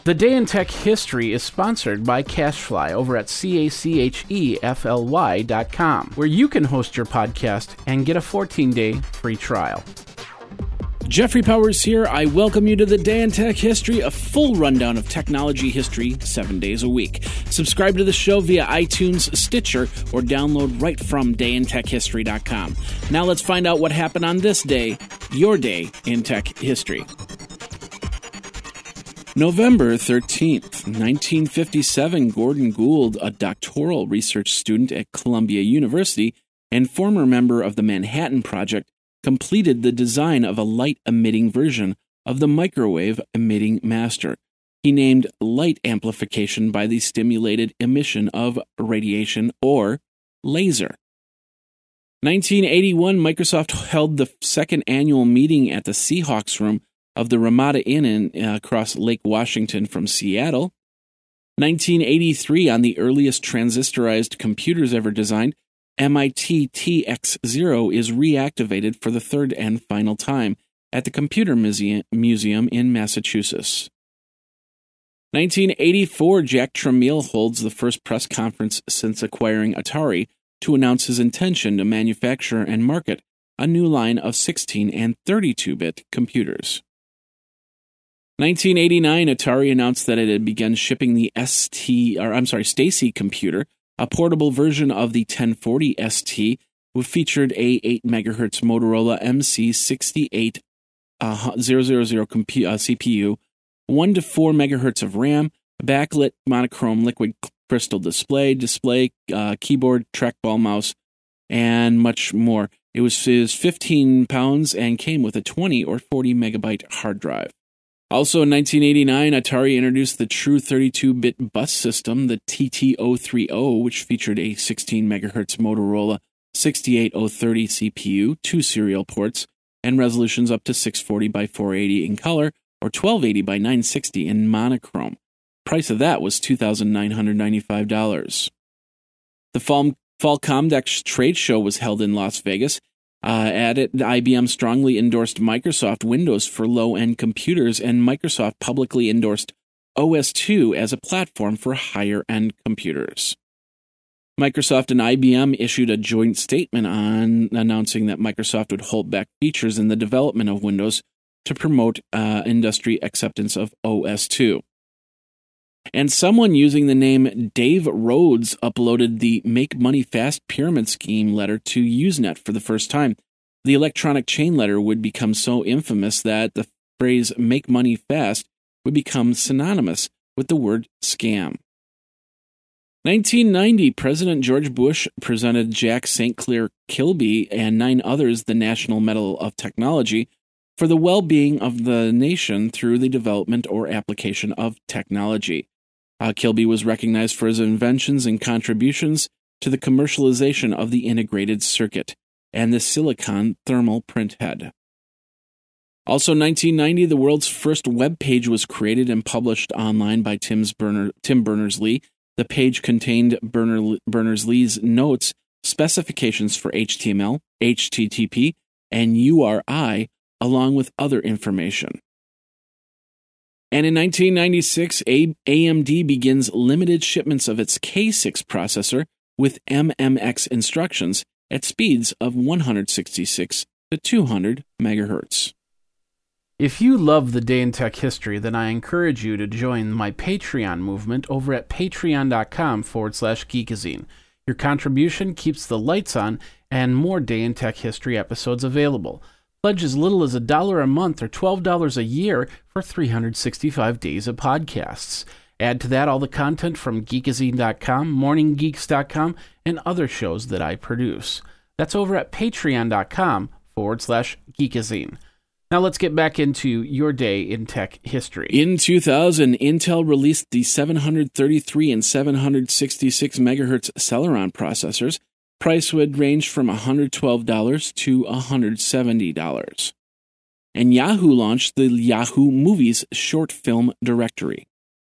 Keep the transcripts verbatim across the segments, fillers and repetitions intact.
The Day in Tech History is sponsored by CashFly over at C A C H E F L Y dot com, where you can host your podcast and get a fourteen-day free trial. Jeffrey Powers here. I welcome you to the Day in Tech History, a full rundown of technology history seven days a week. Subscribe to the show via iTunes, Stitcher, or download right from day in tech history dot com. Now let's find out what happened on this day, your day in tech history. November thirteenth, nineteen fifty-seven, Gordon Gould, a doctoral research student at Columbia University and former member of the Manhattan Project, completed the design of a light-emitting version of the microwave-emitting master. He named light amplification by the stimulated emission of radiation, or laser. nineteen eighty-one, Microsoft held the second annual meeting at the Seahawks Room of the Ramada Inn in, uh, across Lake Washington from Seattle. nineteen eighty-three, on the earliest transistorized computers ever designed, M I T T X zero is reactivated for the third and final time at the Computer Museum, Museum in Massachusetts. nineteen eighty-four, Jack Tramiel holds the first press conference since acquiring Atari to announce his intention to manufacture and market a new line of sixteen and thirty-two bit computers. nineteen eighty-nine, Atari announced that it had begun shipping the S T, or I'm sorry, Stacy computer, a portable version of the ten forty S T, which featured a eight megahertz Motorola M C sixty-eight thousand compu- uh, C P U, one to four megahertz of RAM, backlit monochrome liquid crystal display, display, uh, keyboard, trackball mouse, and much more. It was, it was fifteen pounds and came with a twenty or forty megabyte hard drive. Also in nineteen eighty-nine, Atari introduced the true thirty-two bit bus system, the T T zero thirty, which featured a sixteen megahertz Motorola sixty-eight oh thirty C P U, two serial ports, and resolutions up to six forty by four eighty in color or twelve eighty by nine sixty in monochrome. Price of that was two thousand nine hundred ninety-five dollars. The Fall, Fall Comdex trade show was held in Las Vegas. Uh, at it, I B M strongly endorsed Microsoft Windows for low-end computers, and Microsoft publicly endorsed O S two as a platform for higher-end computers. Microsoft and I B M issued a joint statement on announcing that Microsoft would hold back features in the development of Windows to promote uh, industry acceptance of O S two. And someone using the name Dave Rhodes uploaded the Make Money Fast pyramid scheme letter to Usenet for the first time. The electronic chain letter would become so infamous that the phrase make money fast would become synonymous with the word scam. nineteen ninety, President George Bush presented Jack Saint Clair Kilby and nine others the National Medal of Technology for the well-being of the nation through the development or application of technology. Uh, Kilby was recognized for his inventions and contributions to the commercialization of the integrated circuit and the silicon thermal printhead. Also in nineteen ninety, the world's first web page was created and published online by Tim's Berner, Tim Berners-Lee. The page contained Berner, Berners-Lee's notes, specifications for H T M L, H T T P, and U R I, along with other information. And in nineteen ninety-six, A M D begins limited shipments of its K six processor with M M X instructions at speeds of one hundred sixty-six to two hundred megahertz. If you love the Day in Tech History, then I encourage you to join my Patreon movement over at patreon.com forward slash geekazine. Your contribution keeps the lights on and more Day in Tech History episodes available. Pledge as little as a dollar a month or twelve dollars a year for three hundred sixty-five days of podcasts. Add to that all the content from geekazine dot com, morning geeks dot com, and other shows that I produce. That's over at patreon.com forward slash geekazine. Now let's get back into your day in tech history. In two thousand, Intel released the seven thirty-three and seven sixty-six megahertz Celeron processors. Price would range from one hundred twelve dollars to one hundred seventy dollars. And Yahoo launched the Yahoo Movies short film directory.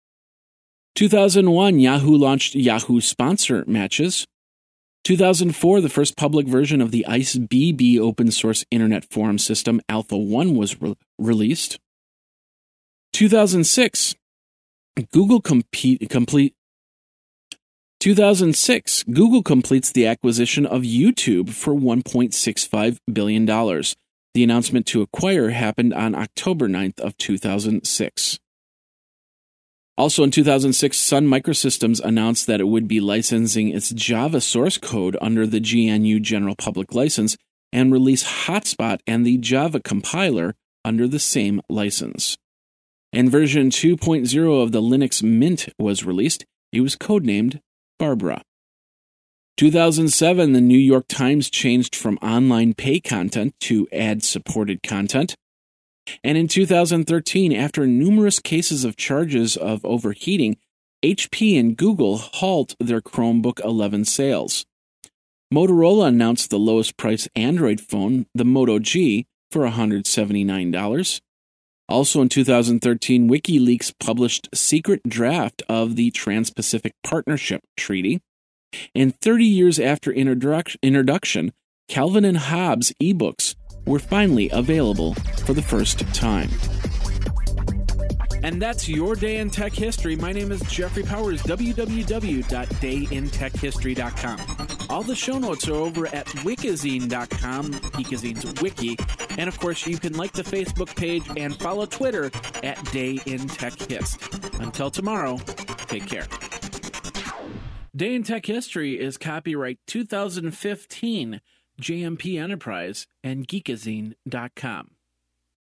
two thousand one, Yahoo launched Yahoo Sponsor Matches. two thousand four, the first public version of the IceBB open source internet forum system Alpha one was re- released. two thousand six, Google compete, complete two thousand six, Google completes the acquisition of YouTube for one point six five billion dollars. The announcement to acquire happened on October ninth of two thousand six. Also in two thousand six, Sun Microsystems announced that it would be licensing its Java source code under the G N U General Public License and release Hotspot and the Java compiler under the same license. And version two point oh of the Linux Mint was released. It was codenamed Barbara. two thousand seven, the New York Times changed from online pay content to ad-supported content. And in two thousand thirteen, after numerous cases of charges of overheating, H P and Google halt their Chromebook eleven sales. Motorola announced the lowest price Android phone, the Moto G, for one hundred seventy-nine dollars. Also in two thousand thirteen, WikiLeaks published a secret draft of the Trans-Pacific Partnership Treaty. And thirty years after introduc- introduction, Calvin and Hobbes ebooks were finally available for the first time. And that's your day in tech history. My name is Jeffrey Powers, w w w dot day in tech history dot com. All the show notes are over at wikizine dot com, Geekazine's wiki. And of course, you can like the Facebook page and follow Twitter at DayInTechHist. Until tomorrow, take care. Day in Tech History is copyright two thousand fifteen, J M P Enterprise and Geekazine dot com.